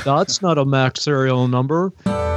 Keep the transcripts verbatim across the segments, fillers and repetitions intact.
That's not a Mac serial number.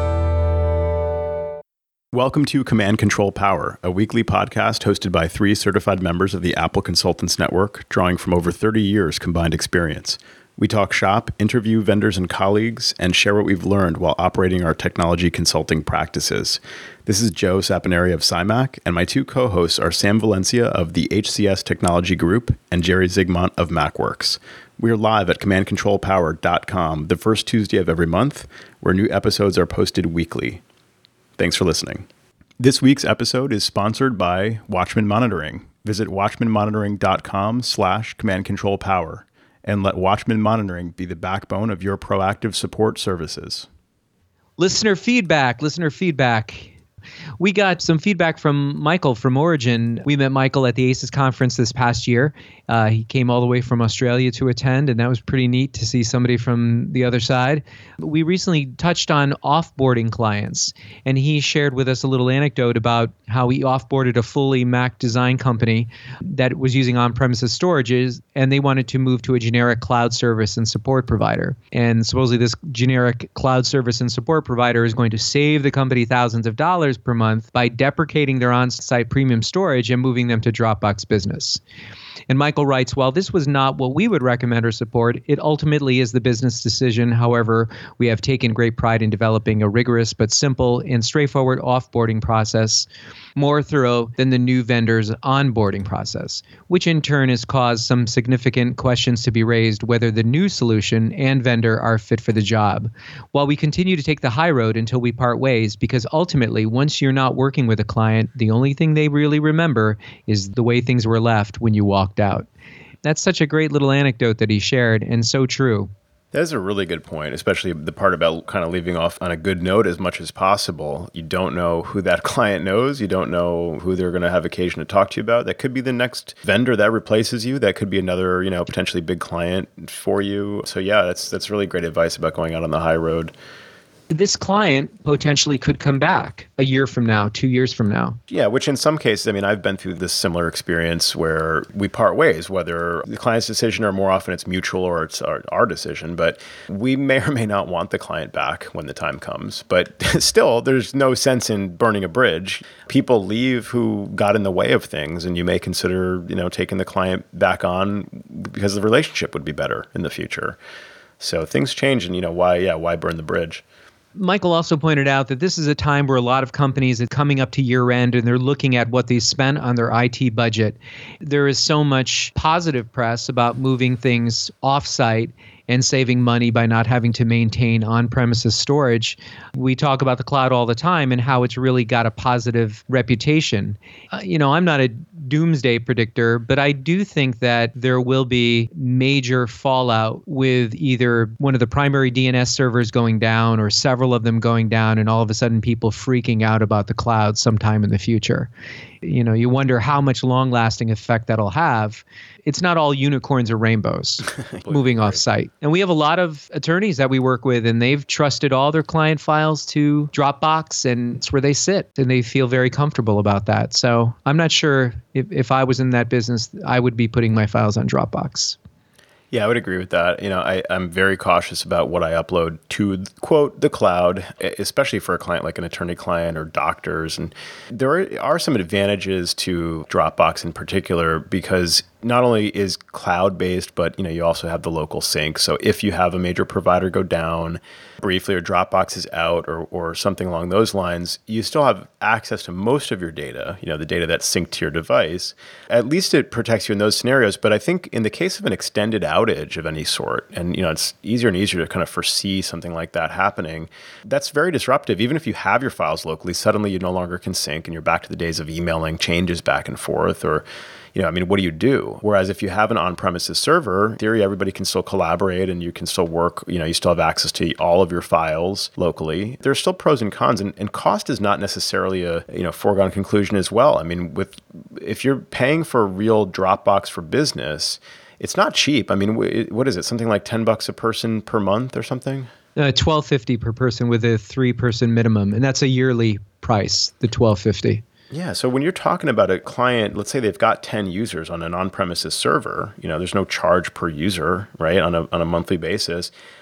Welcome to Command Control Power, a weekly podcast hosted by three certified members of the Apple Consultants Network, drawing from over thirty years combined experience. We talk shop, interview vendors and colleagues, and share what we've learned while operating our technology consulting practices. This is Joe Saponari of CyMac, and my two co-hosts are Sam Valencia of the H C S Technology Group and Jerry Zigmont of MacWorks. We are live at command control power dot com the first Tuesday of every month, where new episodes are posted weekly. Thanks for listening. This week's episode is sponsored by Watchman Monitoring. Visit watchman monitoring dot com slash command control power and let Watchman Monitoring be the backbone of your proactive support services. Listener feedback, listener feedback. We got some feedback from Michael from Origin. We met Michael at the A C E S conference this past year. Uh, he came all the way from Australia to attend, and that was pretty neat to see somebody from the other side. We recently touched on offboarding clients, and he shared with us a little anecdote about how he offboarded a fully Mac design company that was using on-premises storages, and they wanted to move to a generic cloud service and support provider. And supposedly this generic cloud service and support provider is going to save the company thousands of dollars per month by deprecating their on-site premium storage and moving them to Dropbox Business. And Michael writes, while this was not what we would recommend or support, it ultimately is the business decision. However, we have taken great pride in developing a rigorous but simple and straightforward offboarding process, more thorough than the new vendor's onboarding process, which in turn has caused some significant questions to be raised whether the new solution and vendor are fit for the job. While we continue to take the high road until we part ways, because ultimately, once you're not working with a client, the only thing they really remember is the way things were left when you walked out. That's such a great little anecdote that he shared, and so true. That's a really good point, especially the part about kind of leaving off on a good note as much as possible. You don't know who that client knows. You don't know who they're going to have occasion to talk to you about. That could be the next vendor that replaces you. That could be another, you know, potentially big client for you. So yeah, that's that's really great advice about going out on the high road. This client potentially could come back a year from now, two years from now. Yeah, which in some cases, I mean, I've been through this similar experience where we part ways, whether the client's decision or more often it's mutual or it's our, our decision, but we may or may not want the client back when the time comes. But still, there's no sense in burning a bridge. People leave who got in the way of things, and you may consider, you know, taking the client back on because the relationship would be better in the future. So things change, and, you know, why, yeah, why burn the bridge? Michael also pointed out that this is a time where a lot of companies are coming up to year end and they're looking at what they spent on their I T budget. There is so much positive press about moving things off-site and saving money by not having to maintain on-premises storage. We talk about the cloud all the time and how it's really got a positive reputation. Uh, you know, I'm not a doomsday predictor, but I do think that there will be major fallout with either one of the primary D N S servers going down or several of them going down, and all of a sudden people freaking out about the cloud sometime in the future. You know, you wonder how much long-lasting effect that'll have. It's not all unicorns or rainbows moving off site. And we have a lot of attorneys that we work with, and they've trusted all their client files to Dropbox, and it's where they sit, and they feel very comfortable about that. So I'm not sure if, if I was in that business, I would be putting my files on Dropbox. Yeah, I would agree with that. You know, I, I'm very cautious about what I upload to, quote, the cloud, especially for a client like an attorney client or doctors. And there are some advantages to Dropbox in particular because not only is cloud-based, but you know, you also have the local sync. So if you have a major provider go down briefly or Dropbox is out or or something along those lines, you still have access to most of your data, you know, the data that's synced to your device. At least it protects you in those scenarios. But I think in the case of an extended outage of any sort, and you know, it's easier and easier to kind of foresee something like that happening, that's very disruptive. Even if you have your files locally, suddenly you no longer can sync and you're back to the days of emailing changes back and forth or You know, I mean, what do you do? Whereas if you have an on-premises server, in theory, everybody can still collaborate and you can still work, you know, you still have access to all of your files locally. There's still pros and cons, and, and cost is not necessarily a, you know, foregone conclusion as well. I mean, with if you're paying for a real Dropbox for business, it's not cheap. I mean, what is it? Something like ten bucks a person per month or something? Uh, twelve fifty per person with a three-person minimum, and that's a yearly price, the twelve fifty. Yeah. So when you're talking about a client, let's say they've got ten users on an on-premises server, you know, there's no charge per user, right, on a on a monthly basis.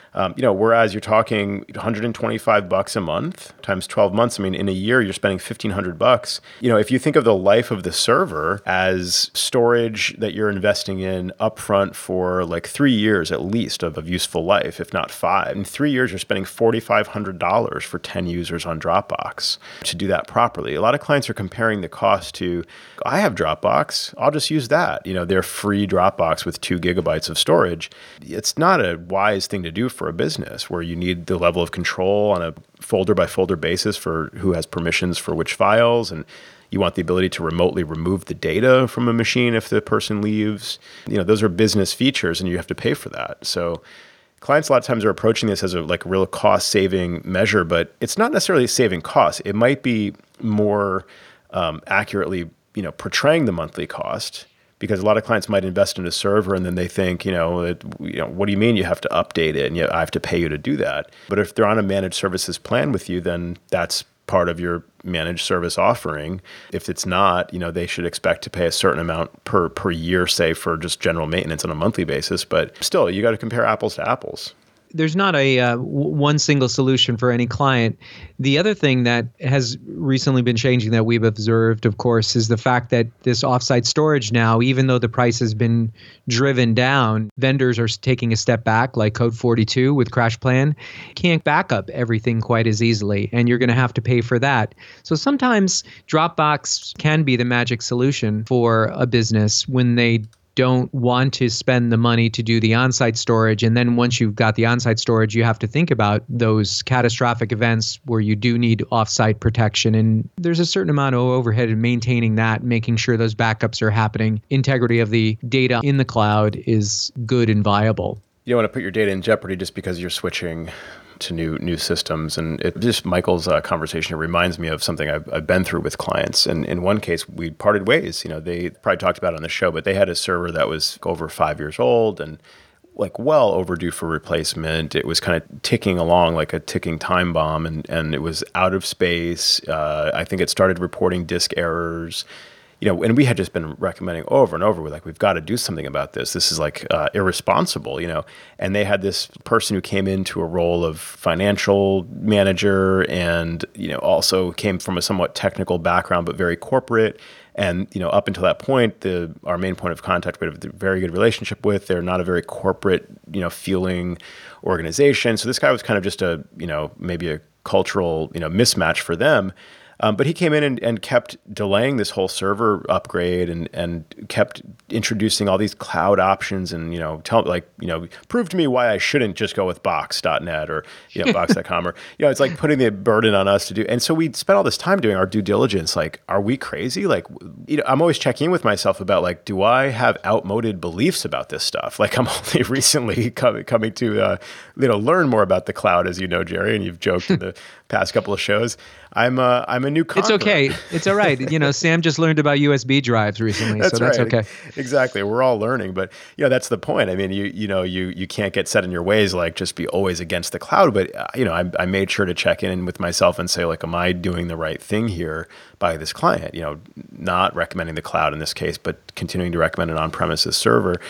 Um, you know, whereas you're talking one hundred twenty-five bucks a month times twelve months. I mean, in a year, you're spending fifteen hundred bucks. You know, if you think of the life of the server as storage that you're investing in upfront for like three years at least of, of useful life, if not five. In three years, you're spending four thousand five hundred dollars for ten users on Dropbox to do that properly. A lot of clients are comparing the cost to, I have Dropbox, I'll just use that. You know, their free Dropbox with two gigabytes of storage. It's not a wise thing to do for a business where you need the level of control on a folder by folder basis for who has permissions for which files, and you want the ability to remotely remove the data from a machine if the person leaves. You know, those are business features and you have to pay for that. So clients a lot of times are approaching this as a like real cost saving measure, but it's not necessarily saving costs. It might be more um, accurately, you know, portraying the monthly cost. Because a lot of clients might invest in a server and then they think, you know, it, you know, what do you mean you have to update it and you, I have to pay you to do that? But if they're on a managed services plan with you, then that's part of your managed service offering. If it's not, you know, they should expect to pay a certain amount per per year, say, for just general maintenance on a monthly basis. But still, you got to compare apples to apples. There's not a uh, w- one single solution for any client. The other thing that has recently been changing that we've observed, of course, is the fact that this offsite storage now, even though the price has been driven down, vendors are taking a step back, like Code forty-two with CrashPlan, can't back up everything quite as easily, and you're going to have to pay for that. So sometimes Dropbox can be the magic solution for a business when they don't want to spend the money to do the on-site storage. And then once you've got the on-site storage, you have to think about those catastrophic events where you do need off-site protection. And there's a certain amount of overhead in maintaining that, making sure those backups are happening. Integrity of the data in the cloud is good and viable. You don't want to put your data in jeopardy just because you're switching to new new systems. And it just Michael's uh, conversation reminds me of something I've, I've been through with clients. And in one case, we parted ways. You know, they probably talked about it on the show, but they had a server that was over five years old and like well overdue for replacement. It was kind of ticking along like a ticking time bomb, and, and it was out of space. Uh, I think it started reporting disk errors. You know, and we had just been recommending over and over, we're like, we've got to do something about this. This is like uh, irresponsible, you know. And they had this person who came into a role of financial manager and, you know, also came from a somewhat technical background, but very corporate. And, you know, up until that point, the our main point of contact we had a very good relationship with. They're not a very corporate, you know, feeling organization. So this guy was kind of just a, you know, maybe a cultural, you know, mismatch for them. Um, but he came in and, and kept delaying this whole server upgrade and, and kept introducing all these cloud options and, you know, tell like, you know, prove to me why I shouldn't just go with box dot net or, you know, box dot com or, you know, it's like putting the burden on us to do. And so we spent all this time doing our due diligence. Like, are we crazy? Like, you know, I'm always checking in with myself about like, do I have outmoded beliefs about this stuff? Like I'm only recently com- coming to, uh, you know, learn more about the cloud, as you know, Jerry, and you've joked in the past couple of shows. I'm a, I'm a new convert. It's okay. It's all right. You know, Sam just learned about U S B drives recently, that's so that's right. okay. Exactly. We're all learning, but you know, that's the point. I mean, you you know, you you can't get set in your ways, like just be always against the cloud. But uh, you know, I, I made sure to check in with myself and say, like, am I doing the right thing here by this client? You know, not recommending the cloud in this case, but continuing to recommend an on-premises server.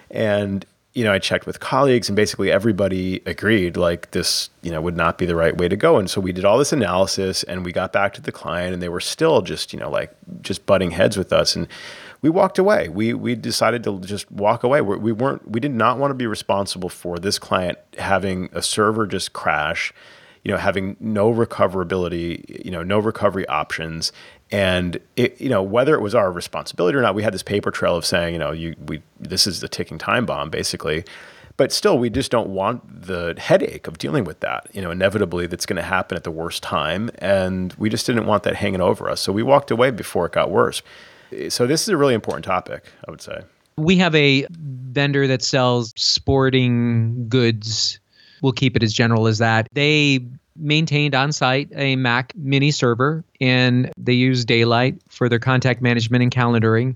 And you know, I checked with colleagues and basically everybody agreed like this, you know, would not be the right way to go. And so we did all this analysis and we got back to the client and they were still just, you know, like just butting heads with us. And we walked away. We we decided to just walk away. We, we weren't, we did not want to be responsible for this client having a server just crash, you know, having no recoverability, you know, no recovery options. And it, you know, whether it was our responsibility or not, we had this paper trail of saying, you know, you we this is the ticking time bomb, basically. But still, we just don't want the headache of dealing with that. You know, inevitably, that's going to happen at the worst time, and we just didn't want that hanging over us. So we walked away before it got worse. So this is a really important topic, I would say. We have a vendor that sells sporting goods. We'll keep it as general as that. They maintained on site a Mac mini server, and they use Daylight for their contact management and calendaring.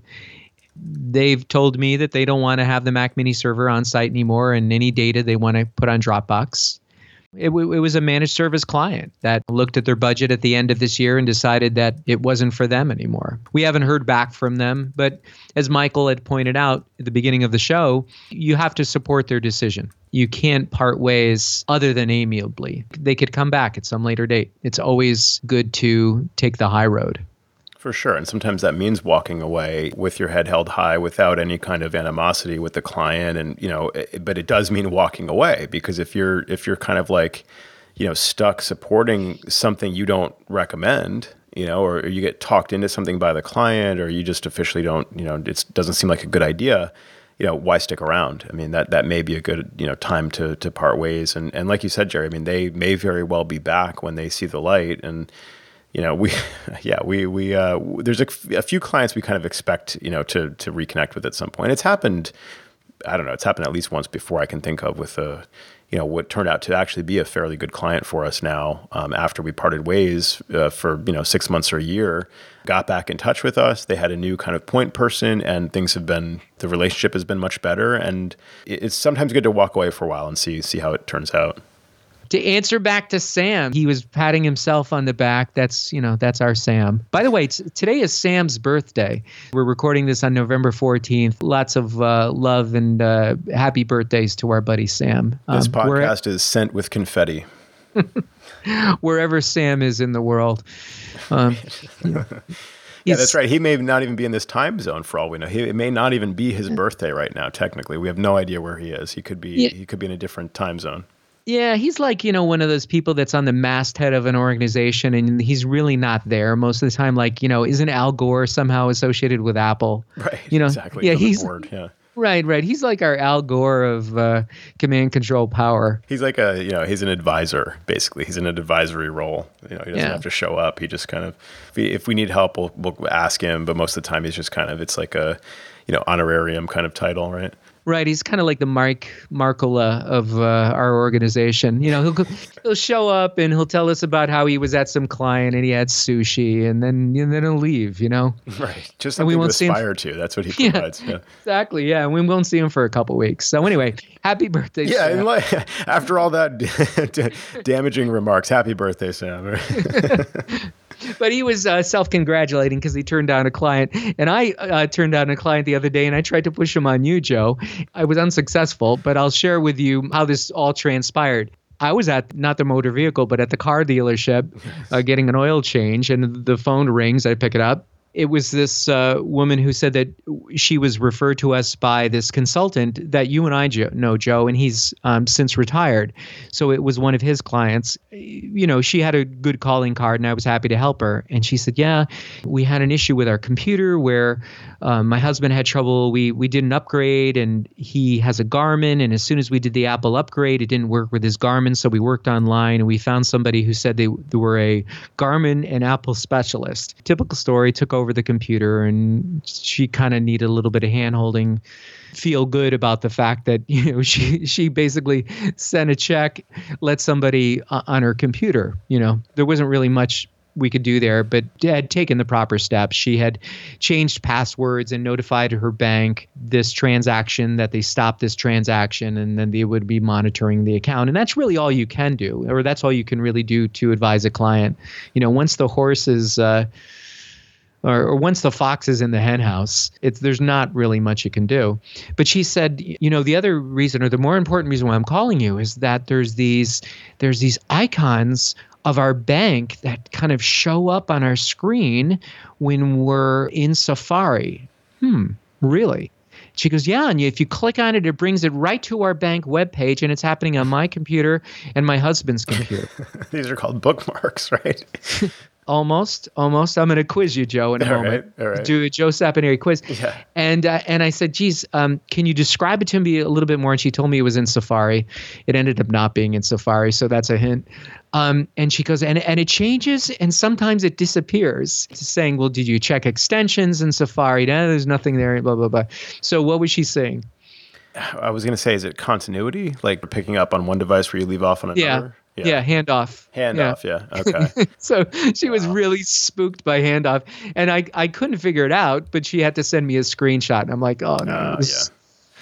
They've told me that they don't want to have the Mac mini server on site anymore, and any data they want to put on Dropbox. It, w- it was a managed service client that looked at their budget at the end of this year and decided that it wasn't for them anymore. We haven't heard back from them, but as Michael had pointed out at the beginning of the show, you have to support their decision. You can't part ways other than amiably. They could come back at some later date. It's always good to take the high road. For sure. And sometimes that means walking away with your head held high without any kind of animosity with the client. And, you know, it, but it does mean walking away, because if you're, if you're kind of like, you know, stuck supporting something you don't recommend, you know, or you get talked into something by the client, or you just officially don't, you know, it doesn't seem like a good idea, you know, why stick around? I mean, that, that may be a good, you know, time to, to part ways. And, and like you said, Jerry, I mean, they may very well be back when they see the light. And, you know, we, yeah, we, we, uh, there's a, a few clients we kind of expect, you know, to, to reconnect with at some point. It's happened, I don't know, it's happened at least once before I can think of, with a, you know, what turned out to actually be a fairly good client for us now, um, after we parted ways uh, for, you know, six months or a year, got back in touch with us. They had a new kind of point person, and things have been, the relationship has been much better. And it's sometimes good to walk away for a while and see, see how it turns out. To answer back to Sam, he was patting himself on the back. That's, you know, that's our Sam. By the way, t- today is Sam's birthday. We're recording this on November fourteenth. Lots of uh, love and uh, happy birthdays to our buddy Sam. This Um, podcast is sent with confetti. Wherever Sam is in the world. Um, you know, yeah, that's right. He may not even be in this time zone for all we know. He, it may not even be his birthday right now, technically. We have no idea where he is. He could be, yeah. he could be in a different time zone. Yeah, he's like, you know, one of those people that's on the masthead of an organization, and he's really not there most of the time. Like, you know, isn't Al Gore somehow associated with Apple? Right, you know, exactly. Yeah, From he's the board, yeah. Right, right. He's like our Al Gore of uh, command control power. He's like a, you know, he's an advisor, basically. He's in an advisory role. You know, he doesn't Yeah. have to show up. He just kind of, if we, if we need help, we'll, we'll ask him. But most of the time, he's just kind of, it's like a, you know, honorarium kind of title, right? Right, he's kind of like the Mike Marcola of uh, our organization. You know, he'll he'll show up and he'll tell us about how he was at some client and he had sushi, and then and then he'll leave. You know, right? Just and we something won't to see him- aspire to. That's what he provides. Yeah, yeah. Exactly. Yeah, and we won't see him for a couple weeks. So anyway, happy birthday, Yeah, Sam. and like, after all that damaging remarks, happy birthday, Sam. But he was uh, self-congratulating because he turned down a client. And I uh, turned down a client the other day, and I tried to push him on you, Joe. I was unsuccessful, but I'll share with you how this all transpired. I was at not the motor vehicle, but at the car dealership uh, getting an oil change, and the phone rings. I pick it up. It was this uh, woman who said that she was referred to us by this consultant that you and I jo- know, Joe, and he's um, since retired. So it was one of his clients. You know, she had a good calling card, and I was happy to help her. And she said, yeah, we had an issue with our computer where um, my husband had trouble. We we did an upgrade, and he has a Garmin. And as soon as we did the Apple upgrade, it didn't work with his Garmin. So we worked online, and we found somebody who said they, they were a Garmin and Apple specialist. Typical story, took over the computer, and she kind of needed a little bit of hand-holding, feel good about the fact that, you know, she she basically sent a check, let somebody uh, on her computer. You know, there wasn't really much we could do there, but had taken the proper steps. She had changed passwords and notified her bank this transaction, that they stopped this transaction, and then they would be monitoring the account. And that's really all you can do, or that's all you can really do to advise a client. You know, once the horse is uh, Or, or once the fox is in the hen house, it's there's not really much you can do. But she said, you know, the other reason, or the more important reason why I'm calling you, is that there's these there's these icons of our bank that kind of show up on our screen when we're in Safari. Hmm, really? She goes, yeah, and if you click on it, it brings it right to our bank webpage, and it's happening on my computer and my husband's computer. These are called bookmarks, right? Almost, almost. I'm going to quiz you, Joe, in a all moment. Right, all right. Do a Joe Saponari quiz. Yeah. And uh, and I said, geez, um, can you describe it to me a little bit more? And she told me it was in Safari. It ended up not being in Safari, so that's a hint. Um, and she goes, and and it changes, and sometimes it disappears. It's saying, well, did you check extensions in Safari? No, there's nothing there, blah, blah, blah. So what was she saying? I was going to say, is it continuity? Like picking up on one device where you leave off on another? Yeah. Yeah, yeah, handoff. Handoff, yeah. yeah. Okay. So she was Wow. really spooked by handoff. And I, I couldn't figure it out, but she had to send me a screenshot. And I'm like, oh, no. Uh, this-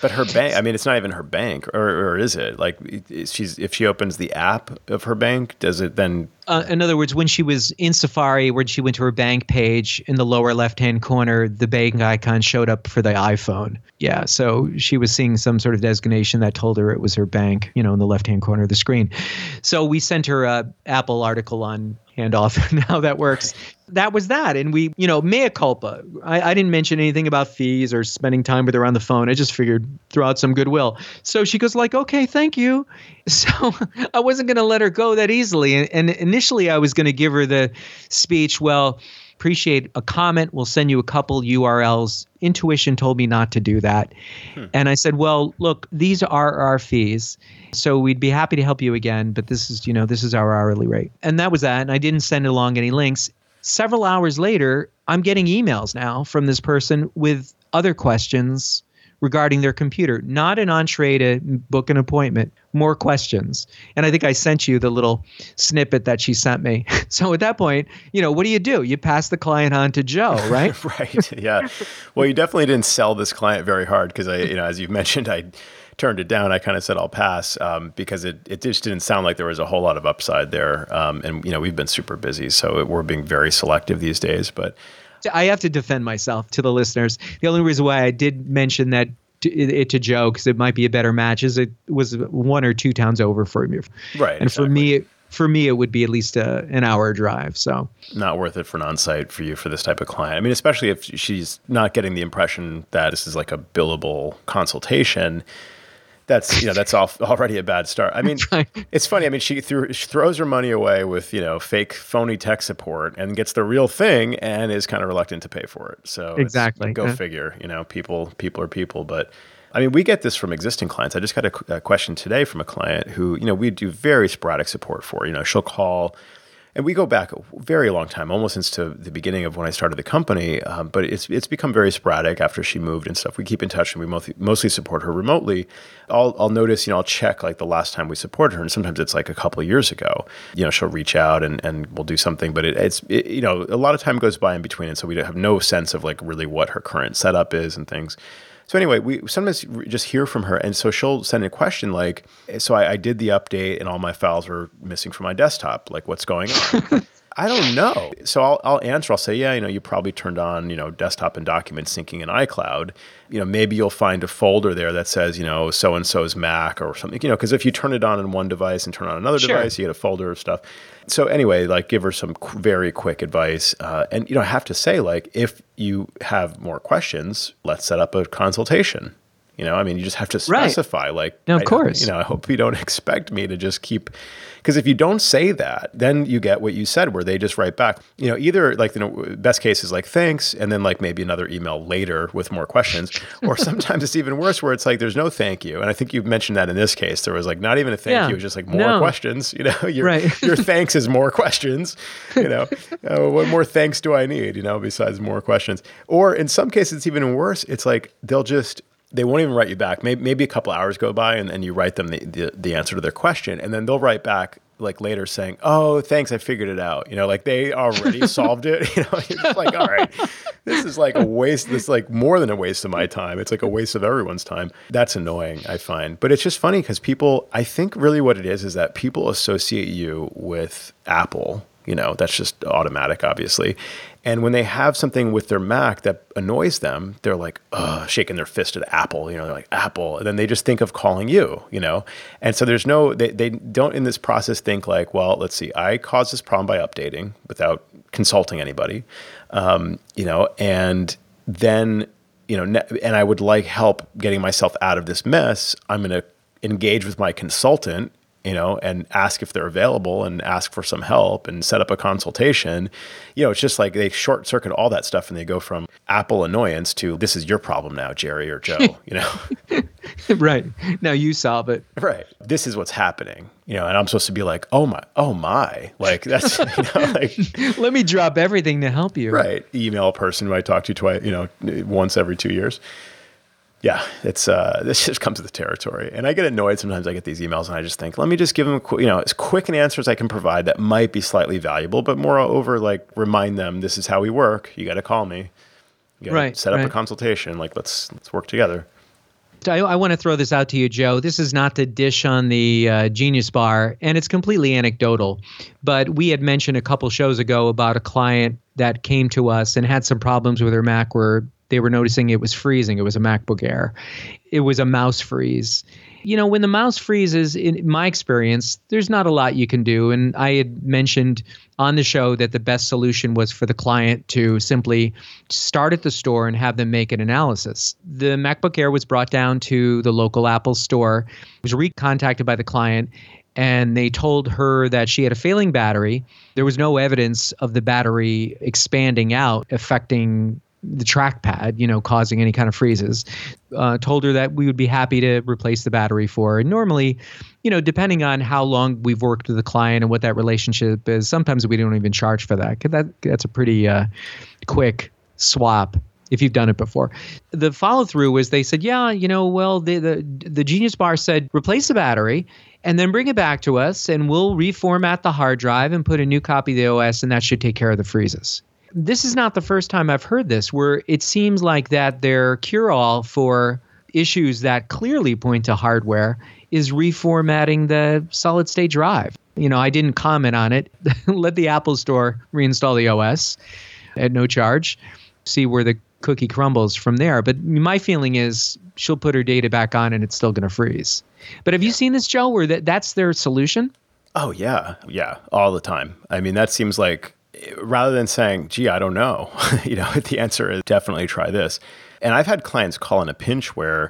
But her bank, I mean, it's not even her bank, or, or is it? Like, she's if she opens the app of her bank, does it then? Uh, in other words, when she was in Safari, when she went to her bank page, in the lower left-hand corner, the bank icon showed up for the iPhone. Yeah, so she was seeing some sort of designation that told her it was her bank, you know, in the left-hand corner of the screen. So we sent her a Apple article on handoff and how that works. That was that. And we, you know, mea culpa. I, I didn't mention anything about fees or spending time with her on the phone. I just figured throw out some goodwill. So she goes like, okay, thank you. So I wasn't going to let her go that easily. And, and initially I was going to give her the speech, well, appreciate a comment. We'll send you a couple U R Ls. Intuition told me not to do that. Hmm. And I said, well, look, these are our fees. So we'd be happy to help you again. But this is, you know, this is our hourly rate. And that was that. And I didn't send along any links. Several hours later, I'm getting emails now from this person with other questions regarding their computer, not an entree to book an appointment, more questions. And I think I sent you the little snippet that she sent me. So at that point, you know, what do you do? You pass the client on to Joe, right? Right. Yeah. Well, you definitely didn't sell this client very hard because I, you know, as you've mentioned, I turned it down. I kind of said I'll pass um, because it, it just didn't sound like there was a whole lot of upside there. Um, and, you know, we've been super busy, so it, we're being very selective these days. But I have to defend myself to the listeners. The only reason why I did mention that to, it to Joe, because it might be a better match, is it was one or two towns over for me. Right. And exactly. for me, for me, it would be at least a, an hour drive. So not worth it for an on-site for you for this type of client. I mean, especially if she's not getting the impression that this is like a billable consultation. That's, you know, that's all, already a bad start. I mean, right. It's funny. I mean, she, threw, she throws her money away with, you know, fake phony tech support and gets the real thing and is kind of reluctant to pay for it. So exactly. Go yeah. figure, you know, people, people are people. But I mean, we get this from existing clients. I just got a, a question today from a client who, you know, we do very sporadic support for. You know, she'll call. And we go back a very long time, almost since to the beginning of when I started the company. Um, but it's it's become very sporadic after she moved and stuff. We keep in touch and we mostly, mostly support her remotely. I'll I'll notice, you know, I'll check like the last time we supported her, and sometimes it's like a couple of years ago. You know, she'll reach out and, and we'll do something, but it, it's it, you know, a lot of time goes by in between, and so we have no sense of like really what her current setup is and things. So anyway, we sometimes just hear from her. And so she'll send a question like, so I, I did the update and all my files were missing from my desktop. Like, what's going on? I don't know. So I'll, I'll answer. I'll say, yeah, you know, you probably turned on, you know, desktop and document syncing in iCloud. You know, maybe you'll find a folder there that says, you know, so-and-so's Mac or something, you know, because if you turn it on in one device and turn on another sure. device, you get a folder of stuff. So anyway, like give her some qu- very quick advice. Uh, and, you know, I have to say, like, if you have more questions, let's set up a consultation. You know, I mean, you just have to specify, right. like, no, of I, course. You know, I hope you don't expect me to just keep, because if you don't say that, then you get what you said, where they just write back. You know, either like, you know, best case is like, thanks, and then like maybe another email later with more questions, or sometimes it's even worse, where it's like, there's no thank you. And I think you mentioned that in this case, there was like not even a thank yeah. you, it was just like more no. questions. You know, your right. your thanks is more questions. You know, uh, what more thanks do I need? You know, besides more questions. Or in some cases, it's even worse. It's like they'll just. They won't even write you back. Maybe, maybe a couple hours go by and, and you write them the, the, the answer to their question. And then they'll write back like later saying, oh, thanks, I figured it out. You know, like they already solved it. You know, you're just like, all right, this is like a waste. This is like more than a waste of my time. It's like a waste of everyone's time. That's annoying, I find. But it's just funny because people, I think really what it is, is that people associate you with Apple. You know, that's just automatic, obviously. And when they have something with their Mac that annoys them, they're like, ugh, shaking their fist at Apple. You know, they're like, Apple. And then they just think of calling you, you know. And so there's no, they, they don't in this process think like, well, let's see, I caused this problem by updating without consulting anybody, um, you know, and then, you know, ne- and I would like help getting myself out of this mess. I'm going to engage with my consultant, you know, and ask if they're available and ask for some help and set up a consultation. You know, it's just like they short circuit all that stuff and they go from Apple annoyance to this is your problem now, Jerry or Joe, you know? Right. Now you solve it. Right. This is what's happening, you know, and I'm supposed to be like, oh my, oh my, like that's, you know, like. Let me drop everything to help you. Right. Email a person who I talk to twice, you know, once every two years. Yeah, it's uh, this just comes with the territory. And I get annoyed sometimes. I get these emails and I just think, let me just give them, you know, as quick an answer as I can provide that might be slightly valuable, but moreover, like remind them this is how we work. You got to call me. You got to right, set up right. a consultation. Like let's let's work together. I, I want to throw this out to you, Joe. This is not to dish on the uh, Genius Bar, and it's completely anecdotal. But we had mentioned a couple shows ago about a client that came to us and had some problems with her Mac where they were noticing it was freezing. It was a MacBook Air. It was a mouse freeze. You know, when the mouse freezes, in my experience, there's not a lot you can do. And I had mentioned on the show that the best solution was for the client to simply start at the store and have them make an analysis. The MacBook Air was brought down to the local Apple store, was recontacted by the client, and they told her that she had a failing battery. There was no evidence of the battery expanding out, affecting the trackpad, you know, causing any kind of freezes. Uh, told her that we would be happy to replace the battery for her. And normally, you know, depending on how long we've worked with the client and what that relationship is, sometimes we don't even charge for that. 'Cause that that's a pretty uh, quick swap if you've done it before. The follow through was they said, yeah, you know, well, the, the the Genius Bar said replace the battery and then bring it back to us, and we'll reformat the hard drive and put a new copy of the O S, and that should take care of the freezes. This is not the first time I've heard this, where it seems like that their cure-all for issues that clearly point to hardware is reformatting the solid-state drive. You know, I didn't comment on it. Let the Apple Store reinstall the O S at no charge, see where the cookie crumbles from there. But my feeling is she'll put her data back on and it's still going to freeze. But have you seen this, Joe, where that, that's their solution? Oh, yeah. Yeah, all the time. I mean, that seems like, rather than saying, gee, I don't know, you know, the answer is definitely try this. And I've had clients call in a pinch where,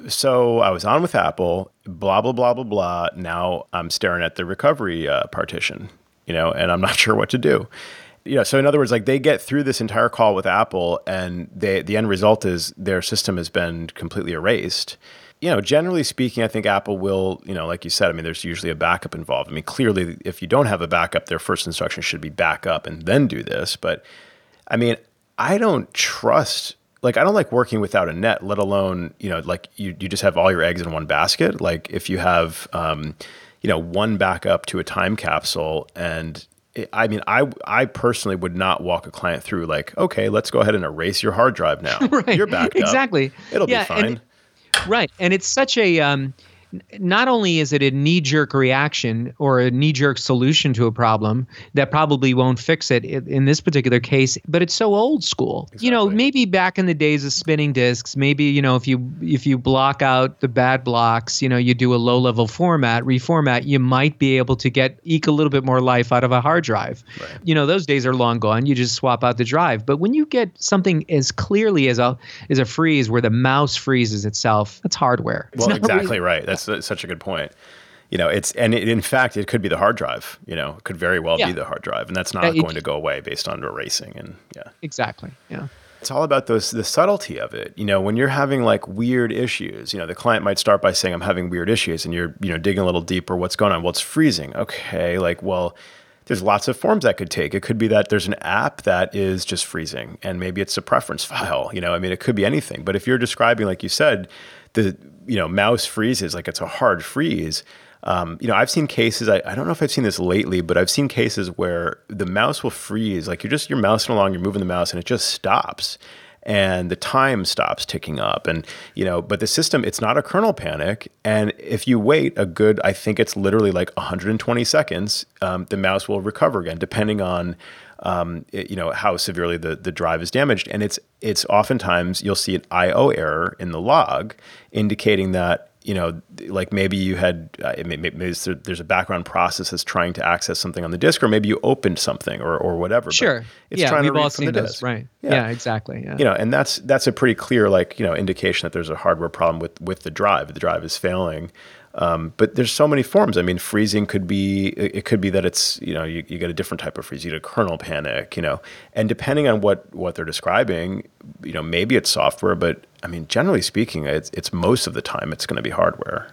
so I was on with Apple, blah, blah, blah, blah, blah. Now I'm staring at the recovery uh, partition, you know, and I'm not sure what to do. You know, so in other words, like they get through this entire call with Apple and they, the end result is their system has been completely erased. You know, generally speaking, I think Apple will, you know, like you said, I mean, there's usually a backup involved. I mean, clearly, if you don't have a backup, their first instruction should be back up and then do this. But I mean, I don't trust, like, I don't like working without a net, let alone, you know, like you, you just have all your eggs in one basket. Like if you have, um, you know, one backup to a time capsule. And it, I mean, I, I personally would not walk a client through like, okay, let's go ahead and erase your hard drive now. Right. You're backed up. Exactly. It'll yeah, be fine. And, right. And it's such a, um, not only is it a knee-jerk reaction or a knee-jerk solution to a problem that probably won't fix it in, in this particular case, but it's so old school. Exactly. You know, maybe back in the days of spinning disks, maybe, you know, if you if you block out the bad blocks, you know, you do a low-level format, reformat, you might be able to get eke a little bit more life out of a hard drive. Right. You know, those days are long gone. You just swap out the drive. But when you get something as clearly as a as a freeze where the mouse freezes itself, that's hardware. It's well, exactly really- right. That's That's such a good point. You know, it's, and it, in fact, it could be the hard drive, you know, it could very well yeah. be the hard drive, and that's not yeah, it, going to go away based on erasing. And yeah, exactly. Yeah. It's all about those, the subtlety of it. You know, when you're having like weird issues, you know, the client might start by saying, I'm having weird issues, and you're, you know, digging a little deeper. What's going on? Well, it's freezing. Okay. Like, well, there's lots of forms that could take. It could be that there's an app that is just freezing, and maybe it's a preference file, you know, I mean, it could be anything. But if you're describing, like you said, the, you know, mouse freezes, like it's a hard freeze. Um, you know, I've seen cases, I, I don't know if I've seen this lately, but I've seen cases where the mouse will freeze, like you're just, you're mousing along, you're moving the mouse and it just stops. And the time stops ticking up. And, you know, but the system, it's not a kernel panic. And if you wait a good, I think it's literally like one hundred twenty seconds, um, the mouse will recover again, depending on, um, it, you know, how severely the, the drive is damaged. And it's, it's oftentimes you'll see an I O error in the log indicating that, you know, like maybe you had, uh, maybe there's, there's a background process that's trying to access something on the disk, or maybe you opened something or, or whatever. Sure. But it's yeah, trying we've to read all from seen the those, disk. right? Yeah. yeah, exactly. Yeah. You know, and that's that's a pretty clear, like, you know, indication that there's a hardware problem with with the drive. The drive is failing. Um, but there's so many forms. I mean, freezing could be, it could be that it's, you know, you, you get a different type of freeze, you get a kernel panic, you know, and depending on what, what they're describing, you know, maybe it's software, but I mean, generally speaking, it's, it's most of the time it's going to be hardware.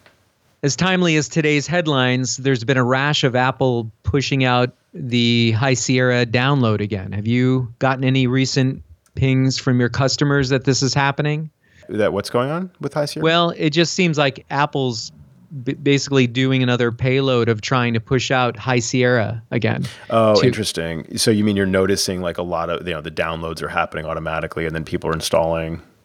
As timely as today's headlines, there's been a rash of Apple pushing out the High Sierra download again. Have you gotten any recent pings from your customers that this is happening? That what's going on with High Sierra? Well, it just seems like Apple's b- basically doing another payload of trying to push out High Sierra again. Oh, to- interesting. So you mean you're noticing like a lot of, you know, the downloads are happening automatically and then people are installing?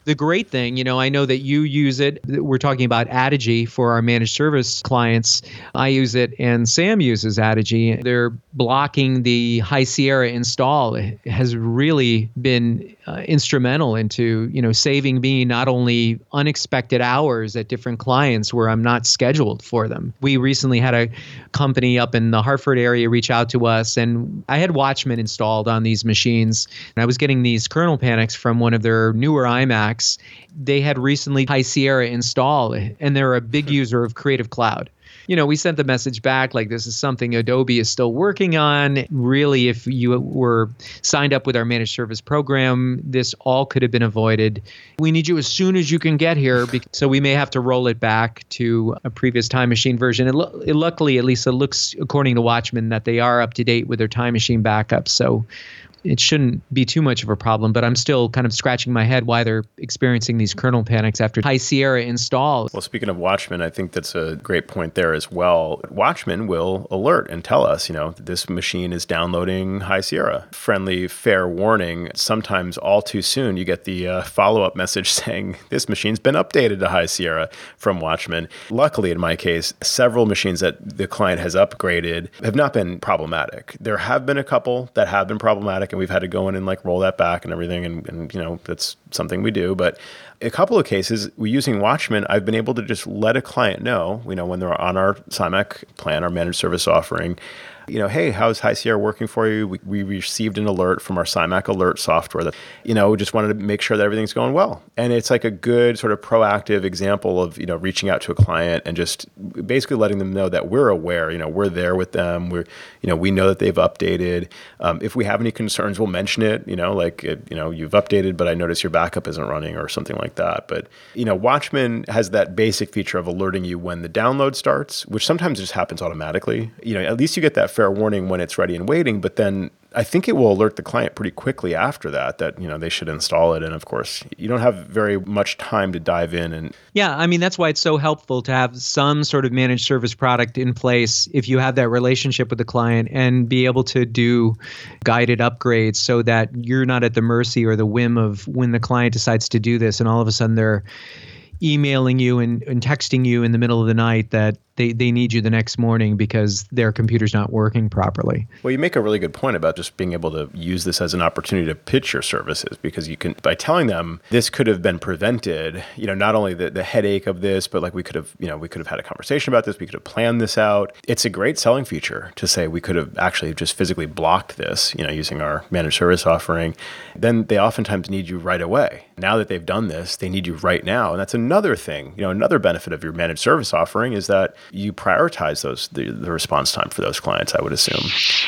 The great thing, you know, I know that you use it. We're talking about Adigy for our managed service clients. I use it and Sam uses Adigy. They're blocking the High Sierra install. It has really been uh, instrumental into, you know, saving me not only unexpected hours at different clients where I'm not scheduled for them. We recently had a company up in the Hartford area reach out to us, and I had Watchman installed on these machines. And I was getting these kernel panics from one of their newer iMacs. They had recently High Sierra installed, and they're a big user of Creative Cloud. You know, we sent the message back like this is something Adobe is still working on. Really, if you were signed up with our managed service program, this all could have been avoided. We need you as soon as you can get here. So we may have to roll it back to a previous Time Machine version. It, it, luckily, at least it looks, according to Watchman, that they are up to date with their Time Machine backup. So it shouldn't be too much of a problem, but I'm still kind of scratching my head why they're experiencing these kernel panics after High Sierra install. Well, speaking of Watchman, I think that's a great point there as well. Watchman will alert and tell us, you know, this machine is downloading High Sierra. Friendly, fair warning. Sometimes all too soon, you get the uh, follow-up message saying this machine's been updated to High Sierra from Watchman. Luckily, in my case, several machines that the client has upgraded have not been problematic. There have been a couple that have been problematic, and we've had to go in and like roll that back and everything. And, and, you know, that's something we do. But a couple of cases, we using Watchman, I've been able to just let a client know, you know, when they're on our C I M A C plan, our managed service offering, you know, hey, how's High Sierra working for you? We, we received an alert from our C I M A C alert software that, you know, just wanted to make sure that everything's going well. And it's like a good sort of proactive example of, you know, reaching out to a client and just basically letting them know that we're aware, you know, we're there with them. We're, you know, we know that they've updated. Um, if we have any concerns, we'll mention it, you know, like, it, you know, you've updated, but I notice your backup isn't running or something like that. But, you know, Watchman has that basic feature of alerting you when the download starts, which sometimes just happens automatically. You know, at least you get that fair warning when it's ready and waiting, but then I think it will alert the client pretty quickly after that, that, you know, they should install it. And of course, you don't have very much time to dive in. And yeah, I mean, that's why it's so helpful to have some sort of managed service product in place if you have that relationship with the client and be able to do guided upgrades so that you're not at the mercy or the whim of when the client decides to do this and all of a sudden they're emailing you and, and texting you in the middle of the night that they, they need you the next morning because their computer's not working properly. Well, you make a really good point about just being able to use this as an opportunity to pitch your services, because you can, by telling them this could have been prevented, you know, not only the, the headache of this, but like we could have, you know, we could have had a conversation about this, we could have planned this out. It's a great selling feature to say we could have actually just physically blocked this, you know, using our managed service offering. Then they oftentimes need you right away. Now that they've done this, they need you right now. And that's another thing, you know, another benefit of your managed service offering is that you prioritize those the, the response time for those clients, I would assume.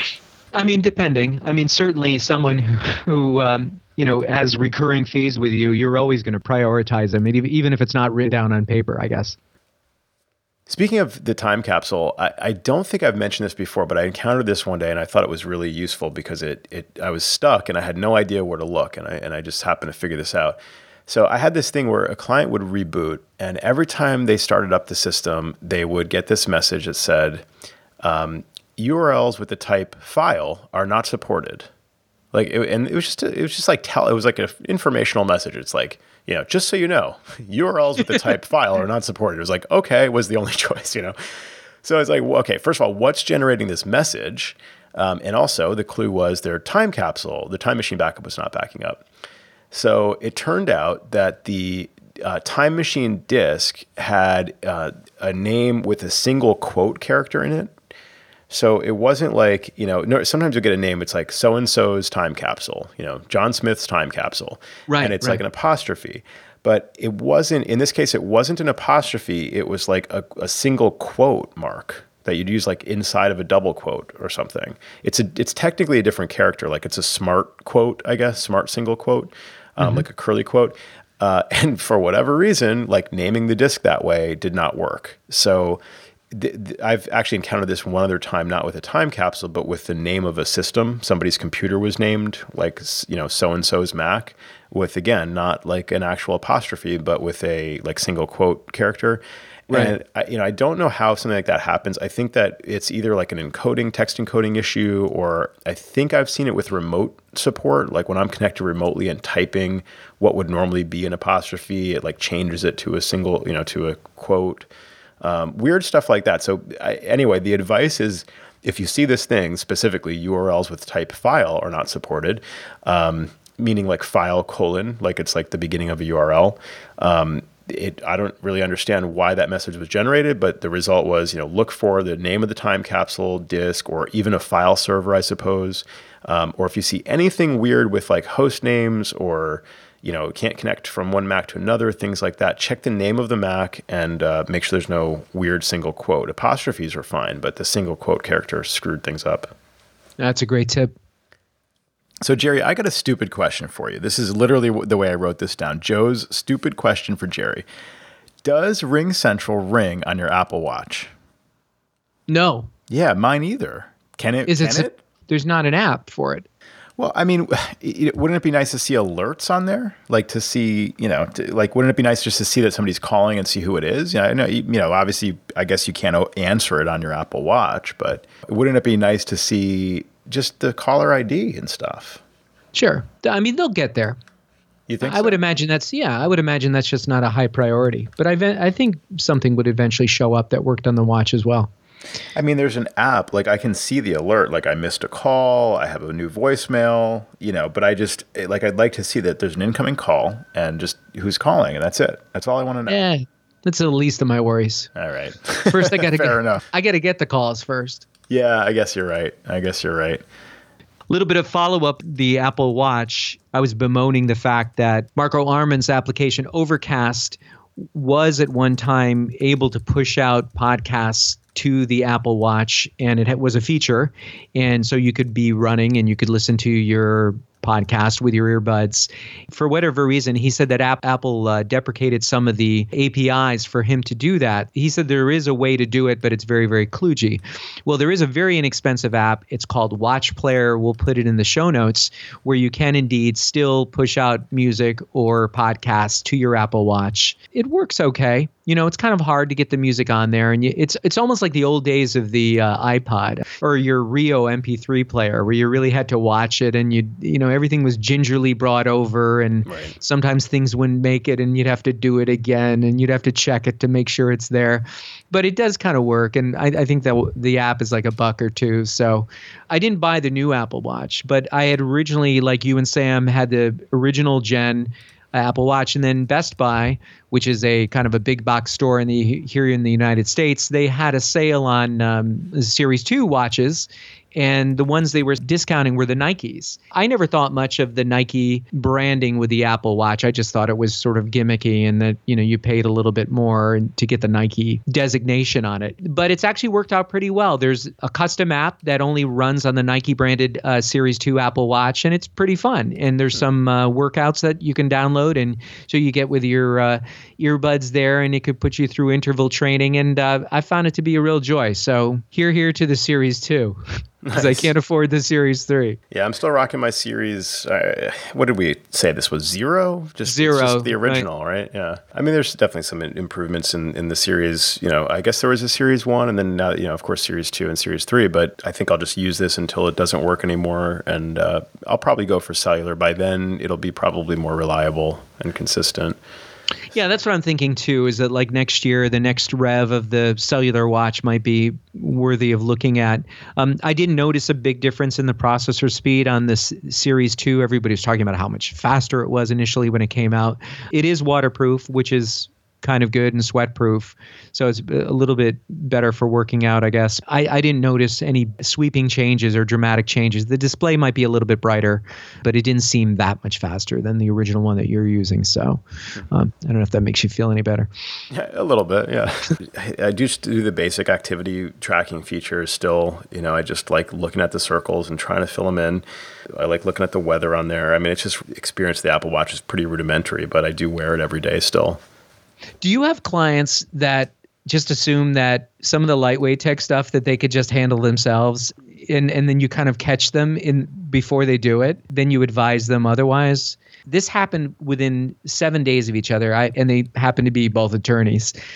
I mean, depending. I mean, certainly someone who, who um, you know, has recurring fees with you, you're always going to prioritize them, even if it's not written down on paper, I guess. Speaking of the time capsule, I, I don't think I've mentioned this before, but I encountered this one day and I thought it was really useful because it it I was stuck and I had no idea where to look, and I and I just happened to figure this out. So I had this thing where a client would reboot, and every time they started up the system, they would get this message that said, um, U R Ls with the type file are not supported. Like, it, and it was just, a, it was just like, tell, it was like an informational message. It's like, you know, just so you know, U R Ls with the type file are not supported. It was like, okay, was the only choice, you know? So it's like, well, okay, first of all, what's generating this message? Um, and also the clue was their time capsule, the Time Machine backup was not backing up. So it turned out that the uh, Time Machine disk had uh, a name with a single quote character in it. So it wasn't like, you know, no, sometimes you get a name, it's like so-and-so's time capsule, you know, John Smith's time capsule. Right. And it's right. like an apostrophe. But it wasn't, in this case, it wasn't an apostrophe. It was like a, a single quote mark that you'd use like inside of a double quote or something. It's a, it's technically a different character. Like it's a smart quote, I guess, smart single quote, um, mm-hmm. like a curly quote. Uh, and for whatever reason, like naming the disk that way did not work. So th- th- I've actually encountered this one other time, not with a time capsule, but with the name of a system. Somebody's computer was named like, you know, so-and-so's Mac with, again, not like an actual apostrophe, but with a like single quote character. Right. And I, you know, I don't know how something like that happens. I think that it's either like an encoding, text encoding issue, or I think I've seen it with remote support. Like when I'm connected remotely and typing what would normally be an apostrophe, it like changes it to a single, you know, to a quote. Um, weird stuff like that. So I, anyway, the advice is if you see this thing, specifically U R Ls with type file are not supported, um, meaning like file colon, like it's like the beginning of a U R L. Um, It, I don't really understand why that message was generated, but the result was, you know, look for the name of the time capsule, disk, or even a file server, I suppose. Um, or if you see anything weird with like host names or, you know, can't connect from one Mac to another, things like that, check the name of the Mac and uh, make sure there's no weird single quote. Apostrophes are fine, but the single quote character screwed things up. That's a great tip. So, Jerry, I got a stupid question for you. This is literally the way I wrote this down. Joe's stupid question for Jerry. Does Ring Central ring on your Apple Watch? No. Yeah, mine either. Can it? Is can it, it? There's not an app for it. Well, I mean, it, wouldn't it be nice to see alerts on there? Like to see, you know, to, like, wouldn't it be nice just to see that somebody's calling and see who it is? You know, I know, you know, obviously, I guess you can't answer it on your Apple Watch, but wouldn't it be nice to see just the caller I D and stuff? Sure. I mean, they'll get there. You think I so? would imagine that's, yeah, I would imagine that's just not a high priority. But I, I think something would eventually show up that worked on the watch as well. I mean, there's an app, like I can see the alert, like I missed a call, I have a new voicemail, you know, but I just, like, I'd like to see that there's an incoming call and just who's calling, and that's it. That's all I want to know. Yeah, that's the least of my worries. All right. First, I got to Fair get, enough. I got to get the calls first. Yeah, I guess you're right. I guess you're right. Little bit of follow-up, the Apple Watch. I was bemoaning the fact that Marco Arman's application Overcast was at one time able to push out podcasts to the Apple Watch, and it was a feature. And so you could be running and you could listen to your podcast with your earbuds. For whatever reason, he said that App, Apple uh, deprecated some of the A P Is for him to do that. He said there is a way to do it, but it's very, very kludgy. Well, there is a very inexpensive app. It's called Watch Player. We'll put it in the show notes, where you can indeed still push out music or podcasts to your Apple Watch. It works okay. You know, it's kind of hard to get the music on there, and you, it's it's almost like the old days of the uh, iPod or your Rio M P three player, where you really had to watch it, and you you know everything was gingerly brought over, and Right. sometimes things wouldn't make it, and you'd have to do it again, and you'd have to check it to make sure it's there. But it does kind of work, and I, I think that w- the app is like a buck or two. So I didn't buy the new Apple Watch, but I had originally, like you and Sam, had the original gen Apple Watch, and then Best Buy, which is a kind of a big box store in the here in the United States, they had a sale on um, Series two watches, and the ones they were discounting were the Nikes. I never thought much of the Nike branding with the Apple Watch. I just thought it was sort of gimmicky, and that, you know, you paid a little bit more to get the Nike designation on it. But it's actually worked out pretty well. There's a custom app that only runs on the Nike branded uh, Series two Apple Watch, and it's pretty fun. And there's some uh, workouts that you can download, and so you get with your uh, earbuds there, and it could put you through interval training. And uh, I found it to be a real joy. So here, here to the Series two. Because Nice. I can't afford the Series three. Yeah, I'm still rocking my Series. Uh, what did we say? This was zero? Just it's Zero, just the right. original, right. Yeah. I mean, there's definitely some improvements in, in the Series. You know, I guess there was a Series one, and then now, you know, of course, Series two and Series three. But I think I'll just use this until it doesn't work anymore, and uh, I'll probably go for cellular. By then, it'll be probably more reliable and consistent. Yeah, that's what I'm thinking too, is that like next year, the next rev of the cellular watch might be worthy of looking at. Um, I didn't notice a big difference in the processor speed on this Series two. Everybody was talking about how much faster it was initially when it came out. It is waterproof, which is kind of good, and sweat proof. So it's a little bit better for working out, I guess. I, I didn't notice any sweeping changes or dramatic changes. The display might be a little bit brighter, but it didn't seem that much faster than the original one that you're using. So um, I don't know if that makes you feel any better. Yeah, a little bit, yeah. I, I do just do the basic activity tracking features still. You know, I just like looking at the circles and trying to fill them in. I like looking at the weather on there. I mean, it's just experience the Apple Watch is pretty rudimentary, but I do wear it every day still. Do you have clients that just assume that some of the lightweight tech stuff that they could just handle themselves, and, and then you kind of catch them in before they do it, then you advise them otherwise? This happened within seven days of each other, I, and they happen to be both attorneys.